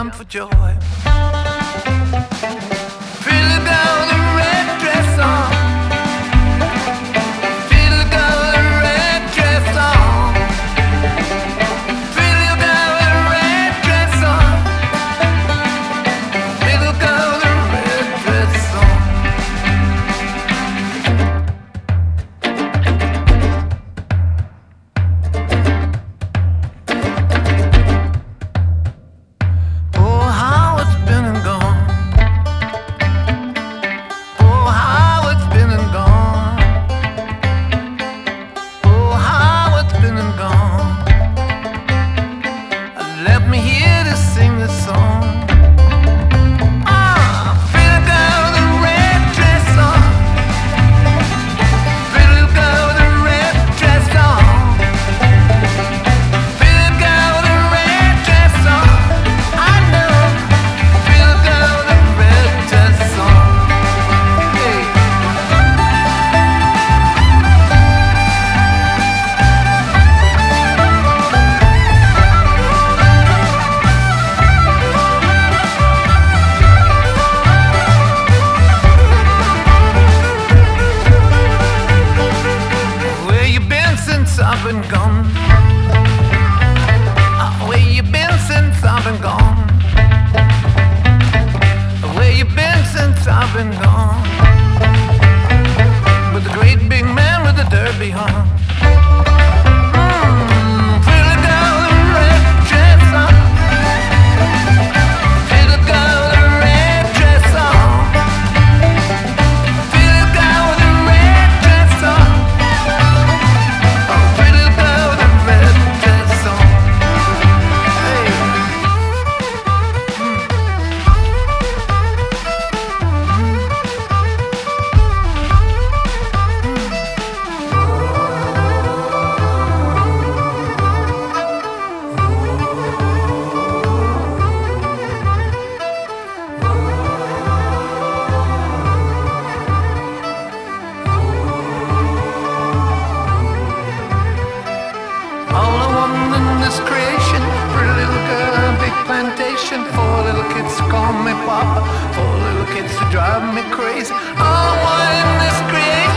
jump for joy. Pretty girl with a red dress on. Pretty girl with a red dress on. Pretty girl with a red dress on. Little girl with a red dress on. Oh, how it's been and gone. Oh, how it's been and gone. Oh, how it's been and gone. Let me hear to sing this song. Ah, pretty girl with a red dress on. Pretty girl with a red dress on. Pretty girl with a red dress on. I know. Pretty girl with a red dress on. Hey. Where you been since I've been gone? Where you been since I've been gone? Where you been since I've been gone? With the great big man with the derby on. Pretty girl with a red dress on. Pretty girl with a red dress on. Pretty girl with a red dress on. Pretty girl with a red dress on. Hey. All I want in this creation, pretty little girl, big plantation, 4 little kids to call me papa, 4 little kids to drive me crazy. All I want in this creation.